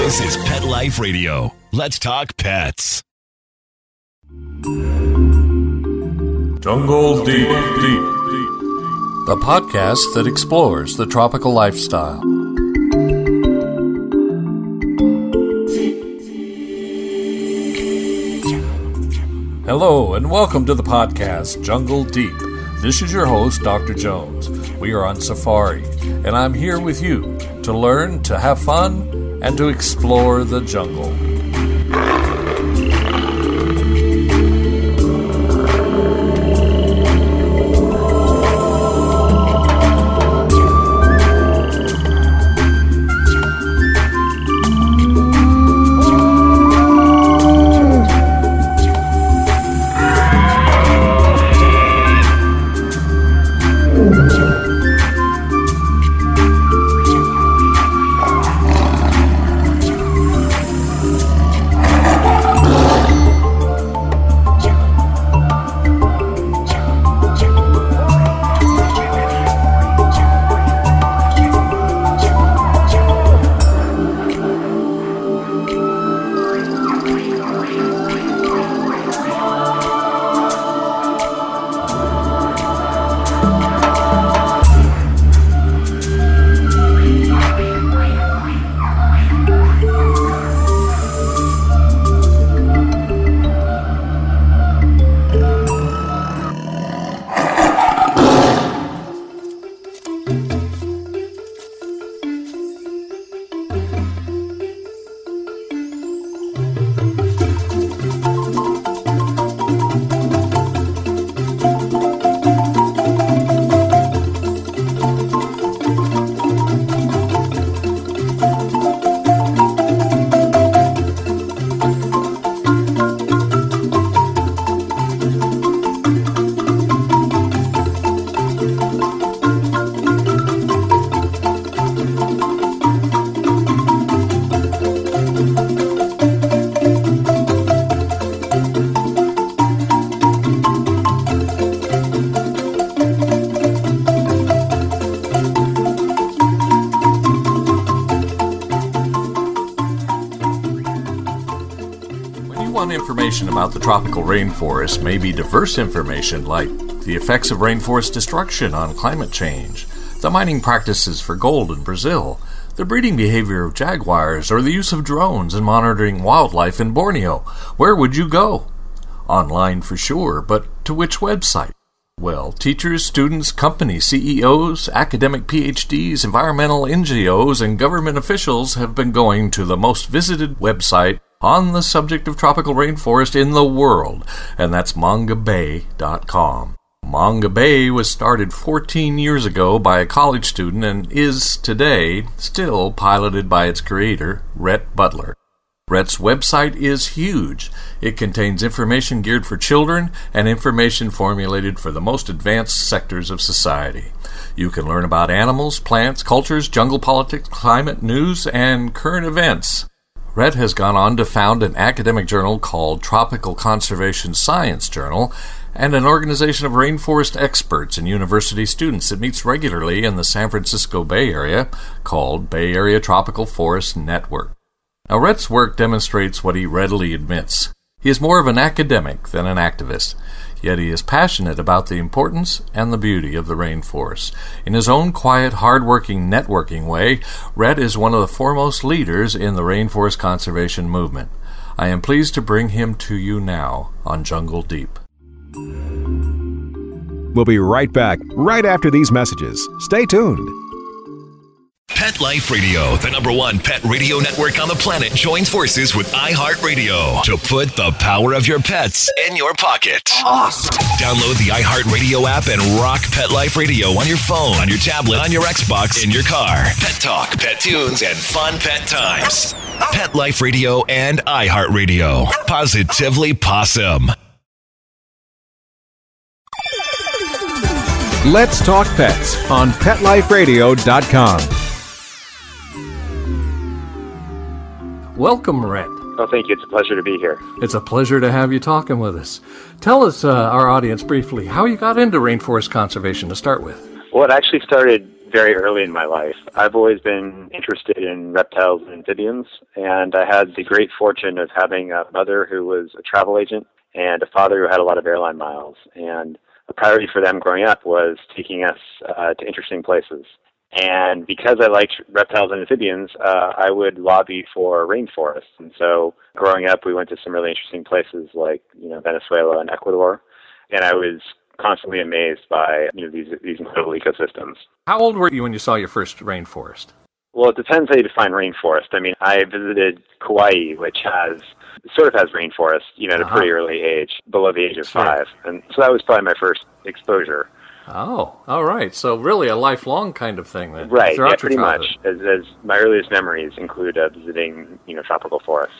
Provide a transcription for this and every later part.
This is Pet Life Radio. Let's talk pets. Jungle Deep, the podcast that explores the tropical lifestyle. Hello, and welcome to the podcast, Jungle Deep. This is your host, Dr. Jones. We are on safari, and I'm here with you to learn, to have fun, and to explore the jungle. Information about the tropical rainforest may be diverse information like the effects of rainforest destruction on climate change, the mining practices for gold in Brazil, the breeding behavior of jaguars, or the use of drones in monitoring wildlife in Borneo. Where would you go? Online for sure, but to which website? Well, teachers, students, company CEOs, academic PhDs, environmental NGOs, and government officials have been going to the most visited website on the subject of tropical rainforest in the world, and that's mongabay.com. Mongabay was started 14 years ago by a college student and is today still piloted by its creator, Rhett Butler. Rhett's website is huge. It contains information geared for children and information formulated for the most advanced sectors of society. You can learn about animals, plants, cultures, jungle politics, climate, news, and current events. Rhett has gone on to found an academic journal called Tropical Conservation Science Journal and an organization of rainforest experts and university students that meets regularly in the San Francisco Bay Area called Bay Area Tropical Forest Network. Now, Rhett's work demonstrates what he readily admits. He is more of an academic than an activist, yet he is passionate about the importance and the beauty of the rainforest. In his own quiet, hard-working, networking way, Rhett is one of the foremost leaders in the rainforest conservation movement. I am pleased to bring him to you now on Jungle Deep. We'll be right back, right after these messages. Stay tuned. Pet Life Radio, the #1 pet radio network on the planet, joins forces with iHeartRadio to put the power of your pets in your pocket. Awesome! Download the iHeartRadio app and rock Pet Life Radio on your phone, on your tablet, on your Xbox, in your car. Pet talk, pet tunes, and fun pet times. Pet Life Radio and iHeartRadio. Positively Possum. Let's Talk Pets on PetLifeRadio.com. Welcome, Rhett. Oh, thank you. It's a pleasure to be here. It's a pleasure to have you talking with us. Tell us, our audience, briefly, how you got into rainforest conservation to start with. Well, it actually started very early in my life. I've always been interested in reptiles and amphibians, and I had the great fortune of having a mother who was a travel agent and a father who had a lot of airline miles. And a priority for them growing up was taking us to interesting places. And because I liked reptiles and amphibians, I would lobby for rainforests. And so growing up, we went to some really interesting places like, Venezuela and Ecuador. And I was constantly amazed by, these incredible ecosystems. How old were you when you saw your first rainforest? Well, it depends how you define rainforest. I mean, I visited Kauai, which sort of has rainforest, at a pretty early age, below the age of 5. And so that was probably my first exposure. Oh, all right. So really a lifelong kind of thing then. Right, yeah, pretty much. As my earliest memories include visiting, tropical forests.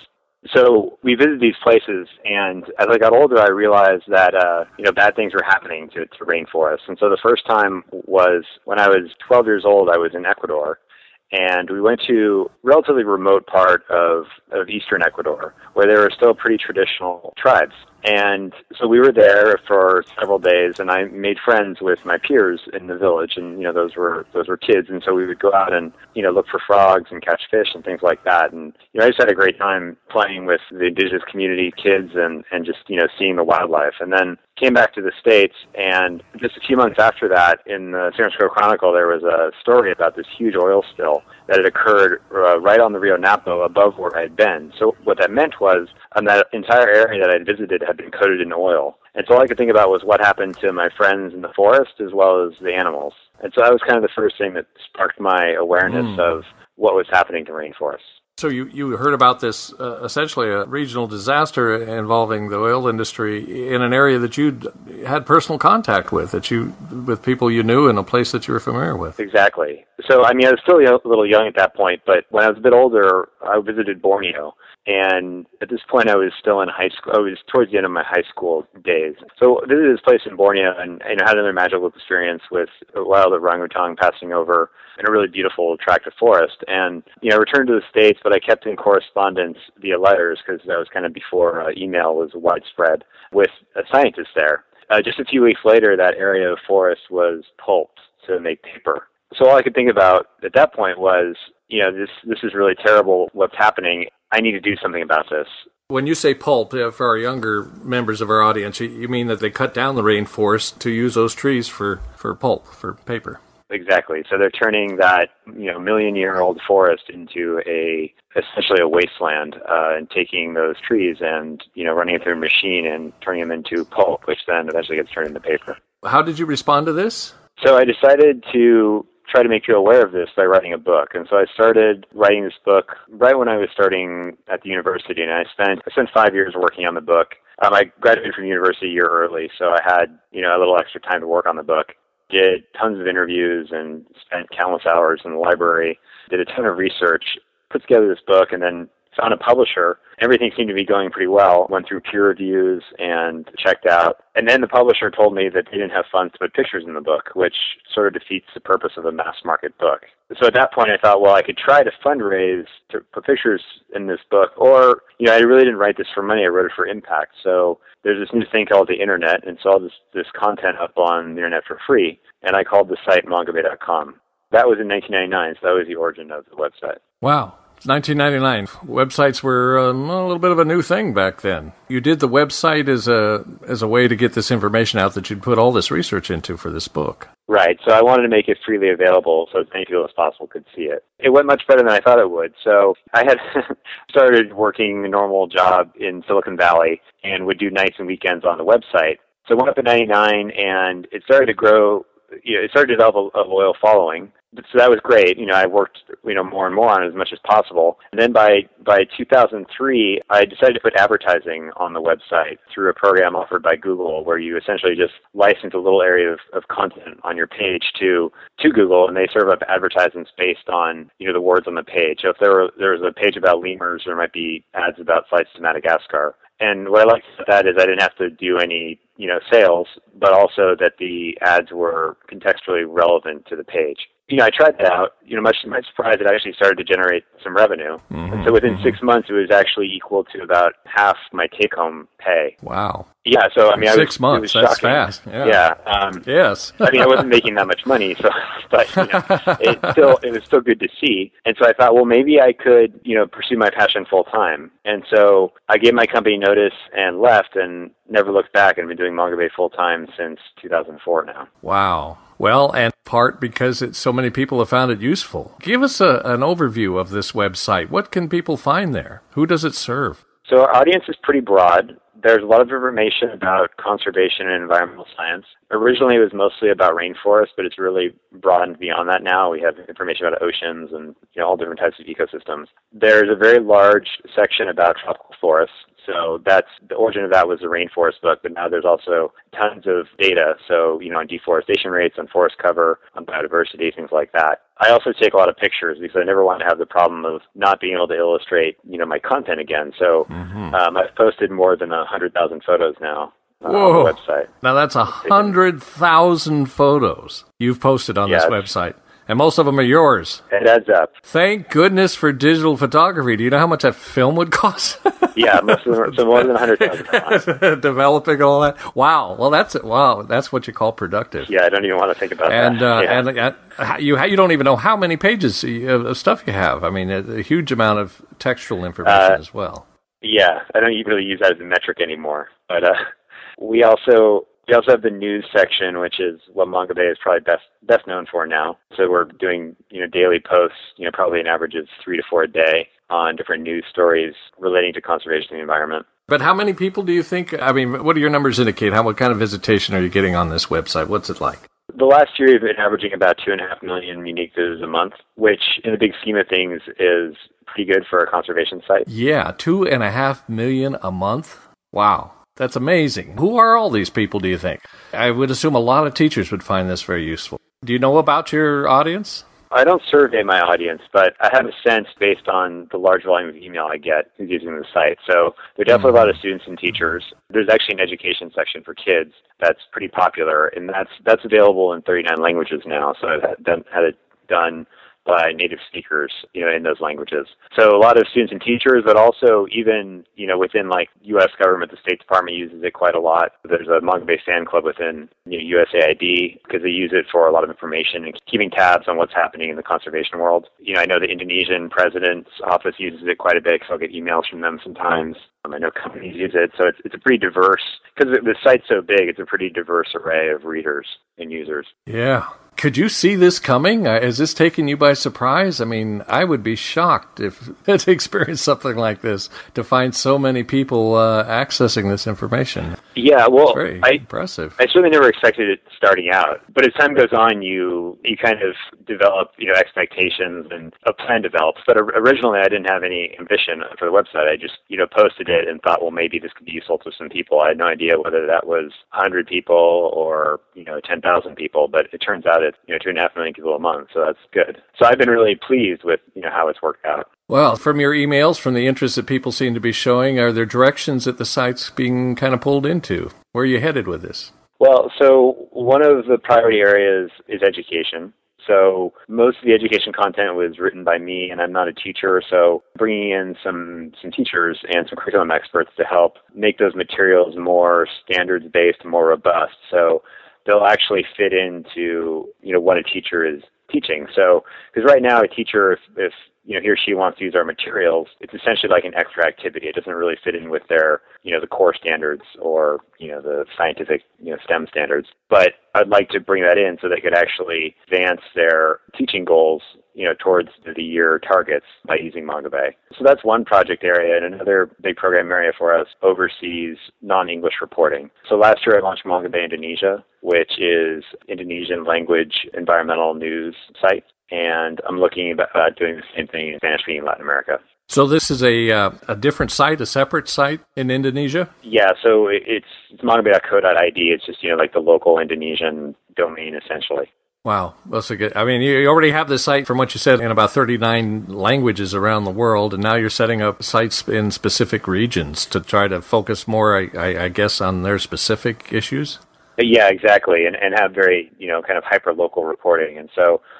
So we visited these places, and as I got older, I realized that, bad things were happening to rainforests. And so the first time was when I was 12 years old. I was in Ecuador. And we went to a relatively remote part of eastern Ecuador, where there were still pretty traditional tribes. And so we were there for several days, and I made friends with my peers in the village, and those were kids, and so we would go out and look for frogs and catch fish and things like that. And I just had a great time playing with the indigenous community kids and just seeing the wildlife. And then came back to the States, and just a few months after that, in the San Francisco Chronicle, there was a story about this huge oil spill that had occurred right on the Rio Napo above where I had been. So what that meant was that entire area that I had visited had been coated in oil. And so all I could think about was what happened to my friends in the forest as well as the animals. And so that was kind of the first thing that sparked my awareness of what was happening to rainforests. So you heard about this, essentially a regional disaster involving the oil industry in an area that you'd had personal contact with, with people you knew in a place that you were familiar with. Exactly. So, I mean, I was still a little young at that point, but when I was a bit older, I visited Borneo. And at this point, I was still in high school. I was towards the end of my high school days. So I visited this place in Borneo and had another magical experience with a wild orangutan passing over in a really beautiful tract of forest. And, I returned to the States, but I kept in correspondence via letters because that was kind of before email was widespread with a scientist there. Just a few weeks later, that area of forest was pulped to make paper. So all I could think about at that point was, this is really terrible what's happening. I need to do something about this. When you say pulp, for our younger members of our audience, you mean that they cut down the rainforest to use those trees for pulp, for paper? Exactly. So they're turning that, million-year-old forest into essentially a wasteland, and taking those trees and, running it through a machine and turning them into pulp, which then eventually gets turned into paper. How did you respond to this? So I decided to try to make you aware of this by writing a book. And so I started writing this book right when I was starting at the university, and I spent 5 years working on the book. I graduated from university a year early, so I had, a little extra time to work on the book. Did tons of interviews and spent countless hours in the library, did a ton of research, put together this book, and then found a publisher. Everything seemed to be going pretty well. Went through peer reviews and checked out. And then the publisher told me that they didn't have funds to put pictures in the book, which sort of defeats the purpose of a mass market book. So at that point I thought, well, I could try to fundraise to put pictures in this book, or, I really didn't write this for money. I wrote it for impact. So there's this new thing called the internet, and so all this content up on the internet for free. And I called the site mongabay.com. That was in 1999, so that was the origin of the website. Wow. 1999. Websites were a little bit of a new thing back then. You did the website as a way to get this information out that you'd put all this research into for this book. Right. So I wanted to make it freely available so as many people as possible could see it. It went much better than I thought it would. So I had started working a normal job in Silicon Valley and would do nights and weekends on the website. So I went up in 99 and it started to grow. It started to develop a loyal following. So that was great. I worked, more and more on it as much as possible. And then by 2003, I decided to put advertising on the website through a program offered by Google, where you essentially just license a little area of content on your page to Google, and they serve up advertisements based on, the words on the page. So if there was a page about lemurs, there might be ads about flights to Madagascar. And what I liked about that is I didn't have to do any, sales, but also that the ads were contextually relevant to the page. I tried that out. Much to my surprise, it actually started to generate some revenue. And so within 6 months, it was actually equal to about half my take-home pay. Wow. Yeah, so I mean, 6 months, it was that's shocking. fast. Yeah. Yes. I mean, I wasn't making that much money, so but it was still good to see. And so I thought, well, maybe I could, pursue my passion full time. And so I gave my company notice and left, and never looked back, and been doing Manga Bay full time since 2004 now. Wow. Well, and part because so many people have found it useful. Give us an overview of this website. What can people find there? Who does it serve? So our audience is pretty broad. There's a lot of information about conservation and environmental science. Originally, it was mostly about rainforests, but it's really broadened beyond that now. We have information about oceans and all different types of ecosystems. There's a very large section about tropical forests. So that's the origin of that was the rainforest book, but now there's also tons of data. So, on deforestation rates, on forest cover, on biodiversity, things like that. I also take a lot of pictures because I never want to have the problem of not being able to illustrate, my content again. So I've posted more than 100,000 photos now on the website. Now that's 100,000 photos you've posted on this website. And most of them are yours. It adds up. Thank goodness for digital photography. Do you know how much that film would cost? Yeah, most of them are, so more than 100,000. Developing all that. Wow. Well, that's it. Wow, that's what you call productive. Yeah, I don't even want to think about that. And you don't even know how many pages of stuff you have. I mean, a huge amount of textual information as well. Yeah, I don't really use that as a metric anymore. But we also have the news section, which is what Manga Bay is probably best known for now. So we're doing daily posts, probably an average of 3 to 4 a day on different news stories relating to conservation and the environment. But how many people do you think? I mean, what do your numbers indicate? What kind of visitation are you getting on this website? What's it like? The last year, we've been averaging about 2.5 million unique visitors a month, which in the big scheme of things is pretty good for a conservation site. Yeah, 2.5 million a month. Wow. That's amazing. Who are all these people, do you think? I would assume a lot of teachers would find this very useful. Do you know about your audience? I don't survey my audience, but I have a sense based on the large volume of email I get who's using the site. So there are definitely a lot of students and teachers. There's actually an education section for kids that's pretty popular, and that's available in 39 languages now. So I've had it done by native speakers, in those languages. So a lot of students and teachers, but also even, within U.S. government, the State Department uses it quite a lot. There's a Manga Bay fan club within USAID because they use it for a lot of information and keeping tabs on what's happening in the conservation world. I know the Indonesian president's office uses it quite a bit because I'll get emails from them sometimes. I know companies use it, so it's a pretty diverse, because the site's so big, it's a pretty diverse array of readers and users. Yeah. Could you see this coming? Is this taking you by surprise? I mean, I would be shocked to experience something like this, to find so many people accessing this information. Yeah, well, it's very impressive. I certainly never expected it starting out. But as time goes on, you kind of develop, expectations and a plan develops. But originally, I didn't have any ambition for the website. I just, posted it and thought, well, maybe this could be useful to some people. I had no idea whether that was 100 people or, 10,000 people. But it turns out it's 2.5 million people a month, so that's good. So I've been really pleased with how it's worked out. Well, from your emails, from the interest that people seem to be showing, are there directions that the site's being kind of pulled into? Where are you headed with this? Well, so one of the priority areas is education. So most of the education content was written by me, and I'm not a teacher, so bringing in some teachers and some curriculum experts to help make those materials more standards-based and more robust. So they'll actually fit into, what a teacher is teaching. So, because right now a teacher, if he or she wants to use our materials, it's essentially like an extra activity. It doesn't really fit in with their, the core standards or, the scientific, STEM standards. But I'd like to bring that in so they could actually advance their teaching goals, towards the year targets by using Manga Bay. So that's one project area, and another big program area for us oversees non-English reporting. So last year I launched Manga Bay Indonesia, which is Indonesian language environmental news site. And I'm looking at doing the same thing in Spanish-speaking Latin America. So this is a different site, a separate site in Indonesia? Yeah, so it's mangabay.co.id. It's just, like the local Indonesian domain, essentially. Wow, that's a good. I mean, you already have the site, from what you said, in about 39 languages around the world, and now you're setting up sites in specific regions to try to focus more, I guess, on their specific issues? Yeah, exactly, and have very, kind of hyper-local reporting. And so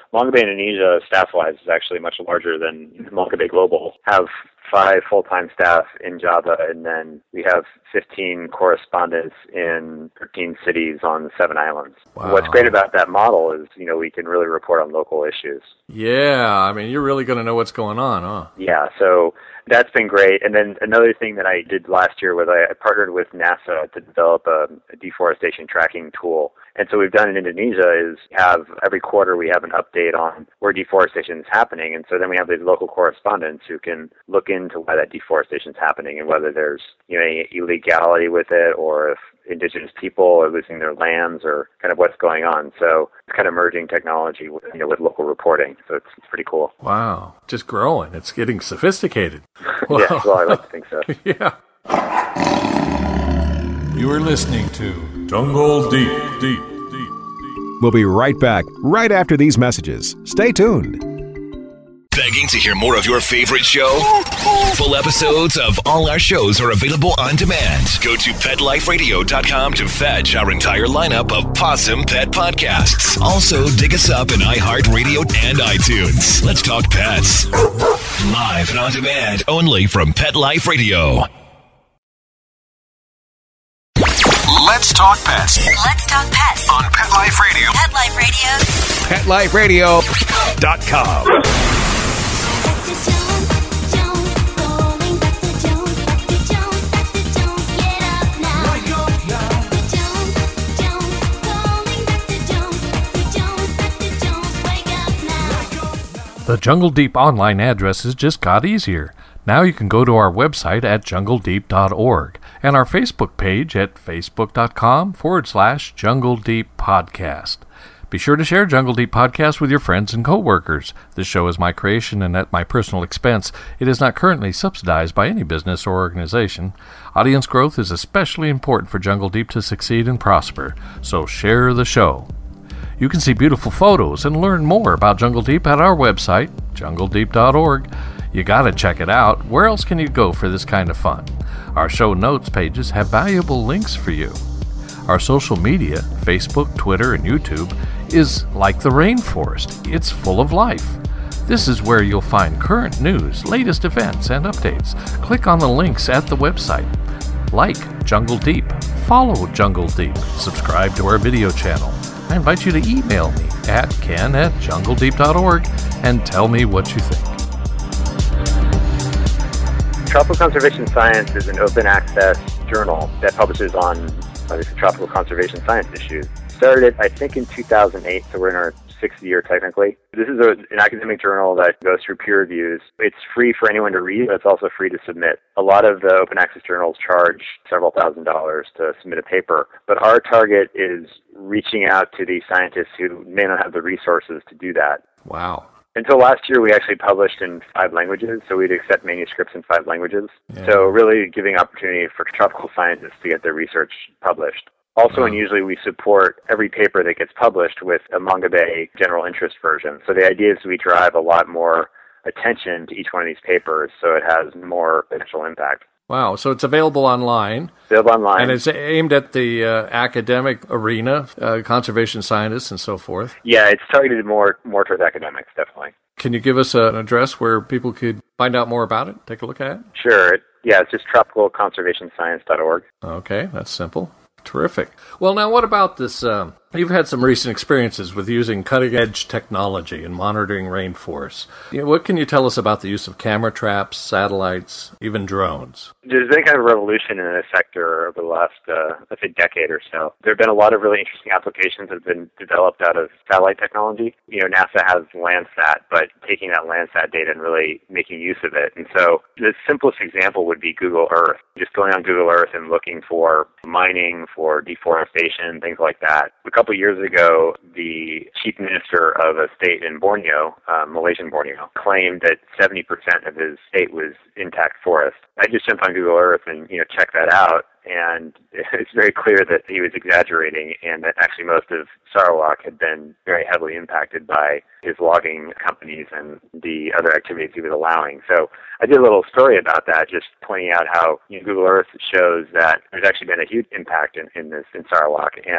Mongabay, Indonesia, staff-wise, is actually much larger than Mongabay Global. Have 5 full-time staff in Java, and then we have 15 correspondents in 13 cities on 7 islands. Wow. What's great about that model is, we can really report on local issues. Yeah, I mean, you're really going to know what's going on, huh? Yeah, so that's been great. And then another thing that I did last year was I partnered with NASA to develop a deforestation tracking tool. And so we've done in Indonesia is every quarter we have an update on where deforestation is happening. And so then we have these local correspondents who can look into why that deforestation is happening and whether there's any illegality with it or if indigenous people are losing their lands or kind of what's going on. So it's kind of merging technology with local reporting. So it's pretty cool. Wow. Just growing. It's getting sophisticated. Wow. Yeah, well, I like to think so. Yeah. You are listening to Jungle Deep. We'll be right back, right after these messages. Stay tuned. Begging to hear more of your favorite show? Full episodes of all our shows are available on demand. Go to PetLifeRadio.com to fetch our entire lineup of Possum Pet podcasts. Also, dig us up in iHeartRadio and iTunes. Let's talk pets. Live and on demand, only from Pet Life Radio. Let's talk pets. Let's talk pets On Pet Life Radio. Pet Life Radio. PetLifeRadio.com. The Jungle Deep online addresses just got easier. Now you can go to our website at jungledeep.org and our Facebook page at facebook.com/Jungle Deep Podcast. Be sure to share Jungle Deep Podcast with your friends and coworkers. This show is my creation and at my personal expense. It is not currently subsidized by any business or organization. Audience growth is especially important for Jungle Deep to succeed and prosper, so share the show. You can see beautiful photos and learn more about Jungle Deep at our website, jungledeep.org. You gotta check it out. Where else can you go for this kind of fun? Our show notes pages have valuable links for you. Our social media, Facebook, Twitter, and YouTube, is like the rainforest. It's full of life. This is where you'll find current news, latest events, and updates. Click on the links at the website. Like Jungle Deep, follow Jungle Deep, subscribe to our video channel. I invite you to email me at ken@jungledeep.org and tell me what you think. Tropical Conservation Science is an open access journal that publishes on tropical conservation science issues. Started, I think, in 2008, so we're in our 6th year technically. This is an academic journal that goes through peer reviews. It's free for anyone to read, but it's also free to submit. A lot of the open access journals charge several $1,000s to submit a paper, but our target is reaching out to the scientists who may not have the resources to do that. Wow. Until last year, we actually published in 5 languages, so we'd accept manuscripts in 5 languages. Yeah. So really giving opportunity for tropical scientists to get their research published. Also, unusually, we support every paper that gets published with a Mongabay general interest version. So the idea is we drive a lot more attention to each one of these papers so it has more potential impact. Wow, so it's available online. Available online. And it's aimed at the academic arena, conservation scientists and so forth. Yeah, it's targeted more towards academics, definitely. Can you give us an address where people could find out more about it, take a look at it? Sure. Yeah, it's just tropicalconservationscience.org. Okay, that's simple. Terrific. Well, now what about this? You've had some recent experiences with using cutting-edge technology and monitoring rainforests. What can you tell us about the use of camera traps, satellites, even drones? There's been kind of a revolution in this sector over the last, let's say, decade or so. There have been a lot of really interesting applications that have been developed out of satellite technology. NASA has Landsat, but taking that Landsat data and really making use of it. And so the simplest example would be Google Earth. Just going on Google Earth and looking for mining, for deforestation, things like that. A couple of years ago, the chief minister of a state in Borneo, Malaysian Borneo, claimed that 70% of his state was intact forest. I just jumped on Google Earth and checked that out, and it's very clear that he was exaggerating, and that actually most of Sarawak had been very heavily impacted by his logging companies and the other activities he was allowing. So I did a little story about that, just pointing out how Google Earth shows that there's actually been a huge impact in Sarawak, and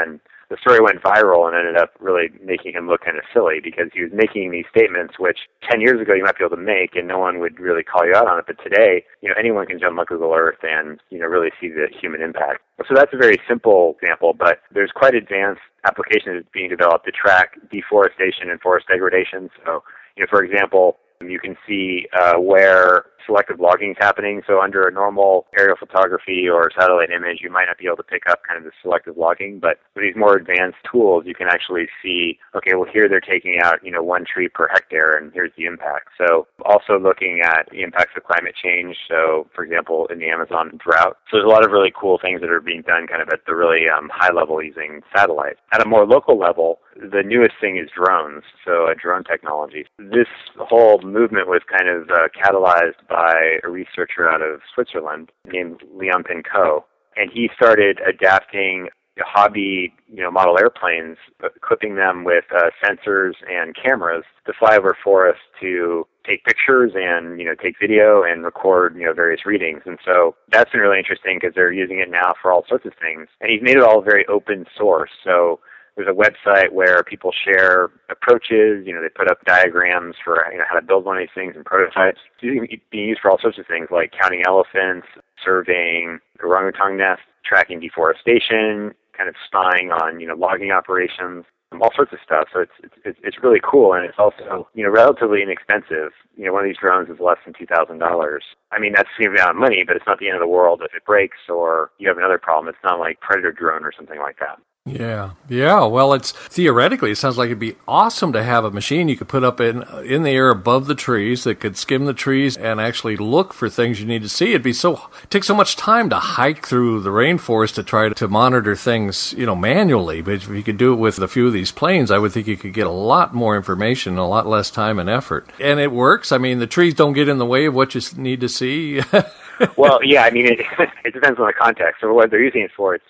the story went viral and ended up really making him look kind of silly because he was making these statements which 10 years ago you might be able to make and no one would really call you out on it. But today, anyone can jump on Google Earth and, really see the human impact. So that's a very simple example, but there's quite advanced applications being developed to track deforestation and forest degradation. So, for example, you can see where selective logging is happening. So under a normal aerial photography or satellite image, you might not be able to pick up kind of the selective logging, but with these more advanced tools, you can actually see, okay, well here they're taking out, 1 tree per hectare, and here's the impact. So also looking at the impacts of climate change. So for example, in the Amazon drought. So there's a lot of really cool things that are being done kind of at the really high level using satellites. At a more local level, the newest thing is drones, so drone technology. This whole movement was kind of catalyzed by a researcher out of Switzerland named Leon Pincoe, and he started adapting hobby, model airplanes, equipping them with sensors and cameras to fly over forests to take pictures and, take video and record, various readings. And so that's been really interesting because they're using it now for all sorts of things. And he's made it all very open source. So there's a website where people share approaches, they put up diagrams for how to build one of these things and prototypes. It's being used for all sorts of things like counting elephants, surveying orangutan nests, tracking deforestation, kind of spying on, logging operations, all sorts of stuff. So it's really cool, and it's also, relatively inexpensive. One of these drones is less than $2,000. I mean, that's a amount of money, but it's not the end of the world if it breaks or you have another problem. It's not like Predator drone or something like that. Yeah. Well, it sounds like it'd be awesome to have a machine you could put up in the air above the trees that could skim the trees and actually look for things you need to see. It takes so much time to hike through the rainforest to try to monitor things, manually. But if you could do it with a few of these planes, I would think you could get a lot more information in a lot less time and effort. And it works. I mean, the trees don't get in the way of what you need to see. Well, yeah, I mean, it depends on the context. So what they're using it for,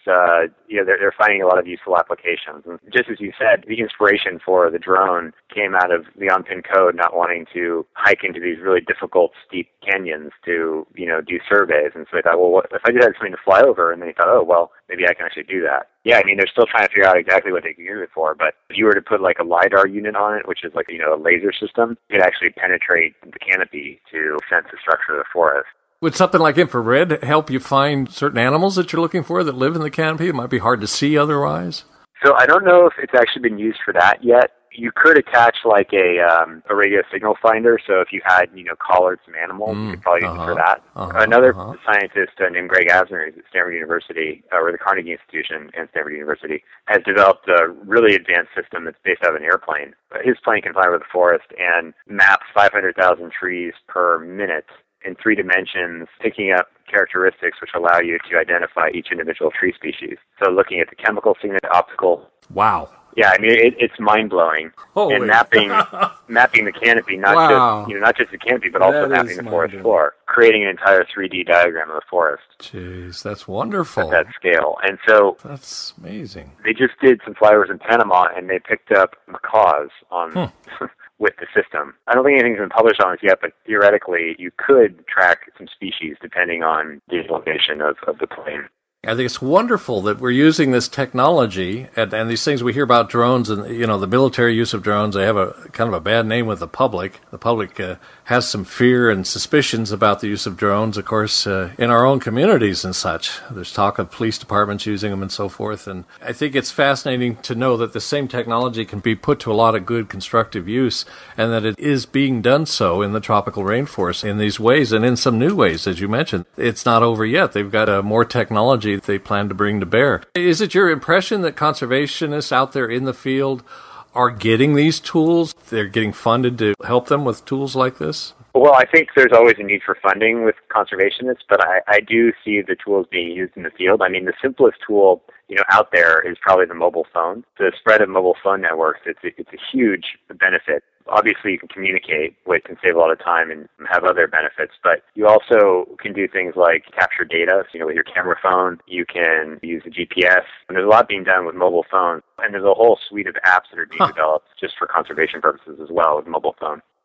they're finding a lot of useful applications. And just as you said, the inspiration for the drone came out of Leon Pincoe not wanting to hike into these really difficult, steep canyons to, do surveys. And so they thought, well, what if I just had something to fly over? And then he thought, oh, well, maybe I can actually do that. Yeah, I mean, they're still trying to figure out exactly what they can use it for, but if you were to put like a LiDAR unit on it, which is like, a laser system, it could actually penetrate the canopy to sense the structure of the forest. Would something like infrared help you find certain animals that you're looking for that live in the canopy? It might be hard to see otherwise. So I don't know if it's actually been used for that yet. You could attach like a radio signal finder. So if you had, collared some animals, you could probably use it for that. Another scientist named Greg Asner at Stanford University, or the Carnegie Institution and Stanford University, has developed a really advanced system that's based out of an airplane. His plane can fly over the forest and maps 500,000 trees per minute in 3 dimensions, picking up characteristics which allow you to identify each individual tree species. So looking at the chemical signature, optical. Wow. Yeah, I mean, it's mind-blowing. Holy. And mapping the canopy, not just the canopy, but also mapping the forest floor, creating an entire 3D diagram of the forest. Jeez, that's wonderful. At that scale. And so that's amazing. They just did some flyovers in Panama, and they picked up macaws on with the system. I don't think anything's been published on this yet, but theoretically, you could track some species depending on the location of the plane. I think it's wonderful that we're using this technology and these things we hear about drones and, the military use of drones. They have a kind of a bad name with the public. The public has some fear and suspicions about the use of drones, of course, in our own communities and such. There's talk of police departments using them and so forth. And I think it's fascinating to know that the same technology can be put to a lot of good constructive use and that it is being done so in the tropical rainforest in these ways and in some new ways, as you mentioned. It's not over yet. They've got more technology they plan to bring to bear. Is it your impression that conservationists out there in the field are getting these tools? They're getting funded to help them with tools like this? Well, I think there's always a need for funding with conservationists, but I do see the tools being used in the field. I mean, the simplest tool, out there is probably the mobile phone. The spread of mobile phone networks, it's a huge benefit. Obviously, you can communicate, which can save a lot of time and have other benefits, but you also can do things like capture data. So, with your camera phone, you can use the GPS. And there's a lot being done with mobile phones. And there's a whole suite of apps that are being developed just for conservation purposes as well with mobile phone.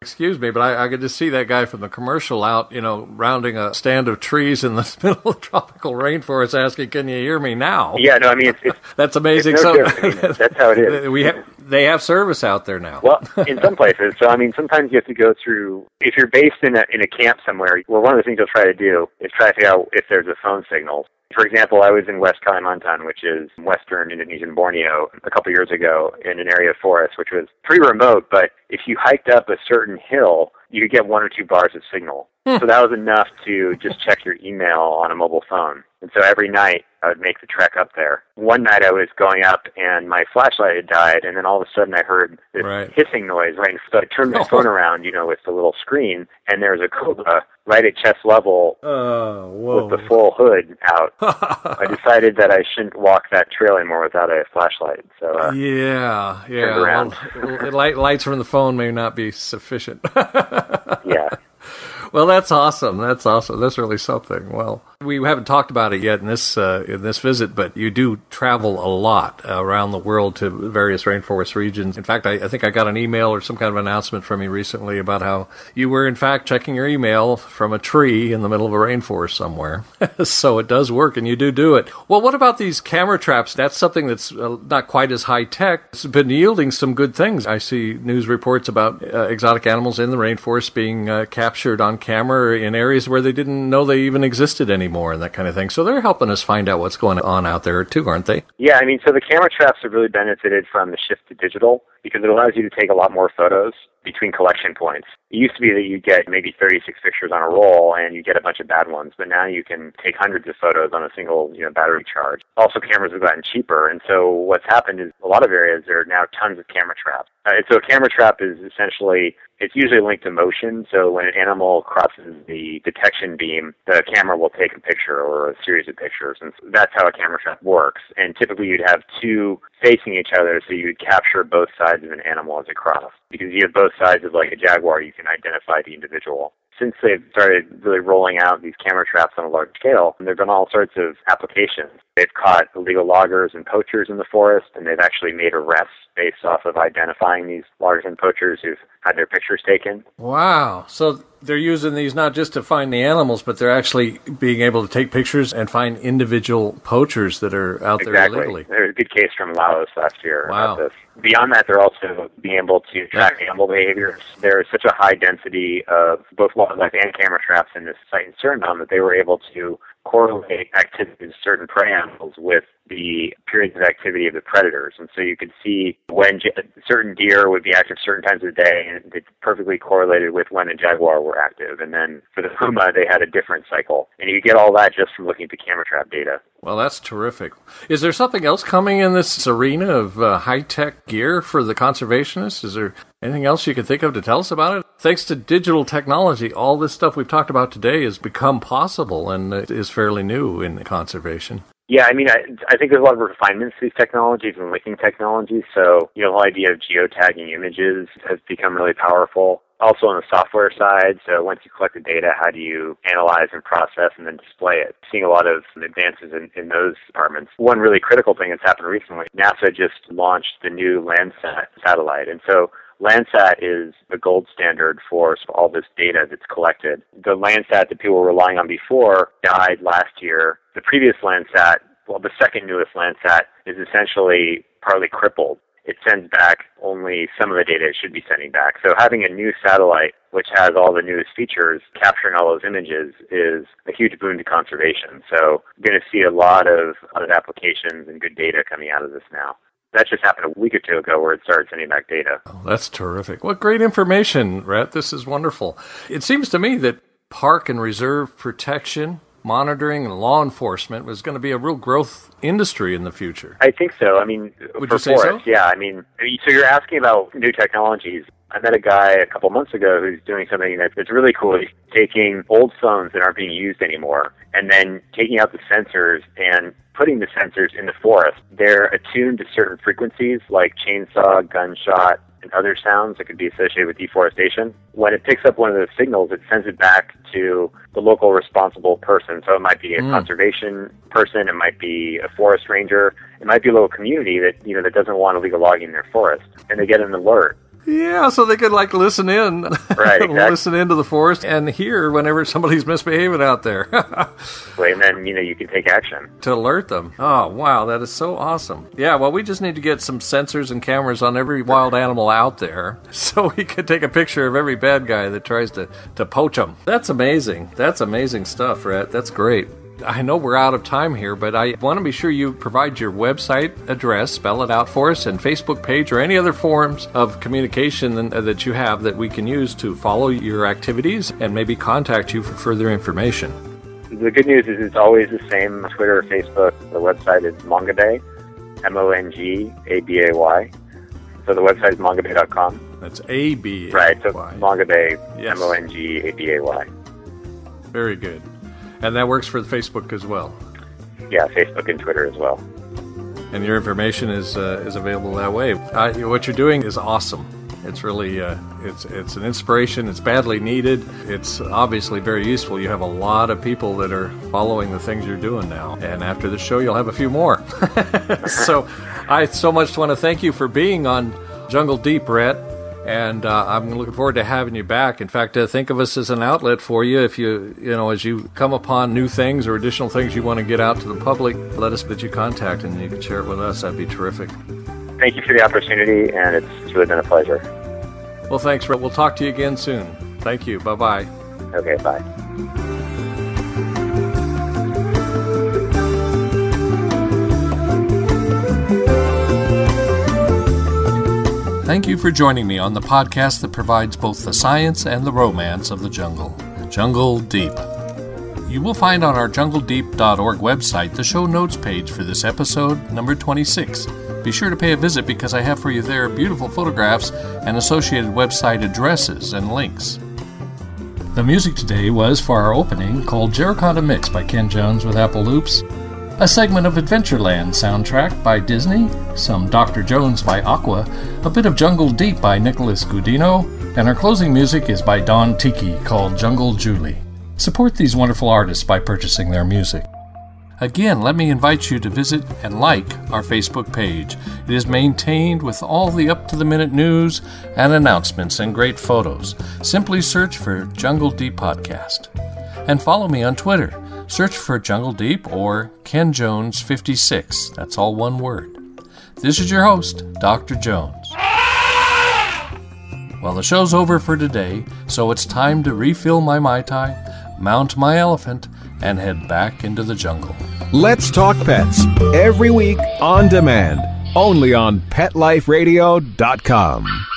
Excuse me, but I could just see that guy from the commercial out, rounding a stand of trees in the middle of the tropical rainforest asking, can you hear me now? Yeah, no, I mean, it's that's amazing. It's no different. I mean, that's how it is. They have service out there now. Well, in some places. So, I mean, sometimes you have to go through, if you're based in a camp somewhere, well, one of the things you'll try to do is try to figure out if there's a phone signal. For example, I was in West Kalimantan, which is western Indonesian Borneo, a couple years ago in an area of forest, which was pretty remote, but if you hiked up a certain hill, you could get 1 or 2 bars of signal. So that was enough to just check your email on a mobile phone. And so every night I would make the trek up there. One night I was going up and my flashlight had died, and then all of a sudden I heard this hissing noise, right? So I turned my phone around, with the little screen, and there was a cobra right at chest level with the full hood out. I decided that I shouldn't walk that trail anymore without a flashlight. So turned around. Well, lights from the phone may not be sufficient. Yeah. Well, that's awesome. That's really something. Well, we haven't talked about it yet in this visit, but you do travel a lot around the world to various rainforest regions. In fact, I think I got an email or some kind of announcement from you recently about how you were, in fact, checking your email from a tree in the middle of a rainforest somewhere. So it does work, and you do it. Well, what about these camera traps? That's something that's not quite as high-tech. It's been yielding some good things. I see news reports about exotic animals in the rainforest being captured on camera in areas where they didn't know they even existed anymore and that kind of thing. So they're helping us find out what's going on out there too, aren't they? Yeah, I mean, so the camera traps have really benefited from the shift to digital because it allows you to take a lot more photos between collection points. It used to be that you get maybe 36 pictures on a roll and you get a bunch of bad ones, but now you can take hundreds of photos on a single battery charge. Also, cameras have gotten cheaper, and so what's happened is a lot of areas there are now tons of camera traps. So a camera trap is essentially, it's usually linked to motion, so when an animal crosses the detection beam, the camera will take a picture or a series of pictures, and so that's how a camera trap works. And typically you'd have 2 facing each other, so you'd capture both sides of an animal as it crossed. Because you have both sides of like a jaguar, you can identify the individual. Since they've started really rolling out these camera traps on a large scale, there have been all sorts of applications. They've caught illegal loggers and poachers in the forest, and they've actually made arrests based off of identifying these loggers and poachers who've had their pictures taken. Wow. So they're using these not just to find the animals, but they're actually being able to take pictures and find individual poachers that are out there illegally. There's a good case from Laos last year about this. Beyond that, they're also being able to track animal behaviors. There is such a high density of both wildlife and camera traps in this site in Suriname that they were able to correlate activity of certain prey animals with the periods of activity of the predators. And so you could see when certain deer would be active certain times of the day, and it perfectly correlated with when the jaguar were active. And then for the puma, they had a different cycle. And you get all that just from looking at the camera trap data. Well, that's terrific. Is there something else coming in this arena of high-tech gear for the conservationists? Is there anything else you can think of to tell us about it? Thanks to digital technology, all this stuff we've talked about today has become possible and is fairly new in conservation. Yeah, I mean, I think there's a lot of refinements to these technologies and linking technologies. So, the whole idea of geotagging images has become really powerful. Also on the software side, so once you collect the data, how do you analyze and process and then display it? Seeing a lot of advances in those departments. One really critical thing that's happened recently, NASA just launched the new Landsat satellite. And so Landsat is the gold standard for all this data that's collected. The Landsat that people were relying on before died last year. The previous Landsat, well, the second newest Landsat, is essentially partly crippled. It sends back only some of the data it should be sending back. So having a new satellite, which has all the newest features, capturing all those images, is a huge boon to conservation. So you're going to see a lot of applications and good data coming out of this now. That just happened a week or two ago where it started sending back data. Oh, that's terrific. What great information, Rhett. This is wonderful. It seems to me that park and reserve protection, monitoring, and law enforcement was going to be a real growth industry in the future. I think so. I mean, Would for you say forests, so? Yeah. I mean, so you're asking about new technologies. I met a guy a couple months ago who's doing something that's really cool. He's taking old phones that aren't being used anymore and then taking out the sensors and putting the sensors in the forest. They're attuned to certain frequencies like chainsaw, gunshot, and other sounds that could be associated with deforestation. When it picks up one of those signals, it sends it back to the local responsible person. So it might be a conservation person, it might be a forest ranger, it might be a little community that that doesn't want illegal logging in their forest, and they get an alert. Yeah, so they could like listen in, right? Exactly. Listen into the forest and hear whenever somebody's misbehaving out there. And then you can take action to alert them. Oh wow, that is so awesome. Yeah, well, we just need to get some sensors and cameras on every wild animal out there, so we can take a picture of every bad guy that tries to poach them. That's amazing. That's amazing stuff, Rhett. That's great. I know we're out of time here, but I want to be sure you provide your website address, spell it out for us, and Facebook page or any other forms of communication that you have that we can use to follow your activities and maybe contact you for further information. The good news is it's always the same, Twitter or Facebook. The website is Mongabay, Mongabay. So the website is mongabay.com. That's A-B-A-Y. Right, so Mongabay, yes. Mongabay. Very good. And that works for the Facebook as well? Yeah, Facebook and Twitter as well. And your information is available that way. What you're doing is awesome. It's really, it's an inspiration. It's badly needed. It's obviously very useful. You have a lot of people that are following the things you're doing now. And after the show, you'll have a few more. So I so much want to thank you for being on Jungle Deep, Rhett. And I'm looking forward to having you back. In fact, think of us as an outlet for you. If as you come upon new things or additional things you want to get out to the public, let us that you contact and you can share it with us. That'd be terrific. Thank you for the opportunity, and it's really been a pleasure. Well, thanks, Rhett. We'll talk to you again soon. Thank you. Bye-bye. Okay, bye. Thank you for joining me on the podcast that provides both the science and the romance of the jungle, Jungle Deep. You will find on our jungledeep.org website the show notes page for this episode, number 26. Be sure to pay a visit because I have for you there beautiful photographs and associated website addresses and links. The music today was for our opening called Jericonda Mix by Ken Jones with Apple Loops, a segment of Adventureland soundtrack by Disney, some Dr. Jones by Aqua, a bit of Jungle Deep by Nicholas Gudino, and our closing music is by Don Tiki called Jungle Julie. Support these wonderful artists by purchasing their music. Again, let me invite you to visit and like our Facebook page. It is maintained with all the up-to-the-minute news and announcements and great photos. Simply search for Jungle Deep Podcast. And follow me on Twitter. Search for Jungle Deep or Ken Jones 56. That's all one word. This is your host, Dr. Jones. Well, the show's over for today, so it's time to refill my Mai Tai, mount my elephant, and head back into the jungle. Let's Talk Pets, every week on demand, only on PetLifeRadio.com.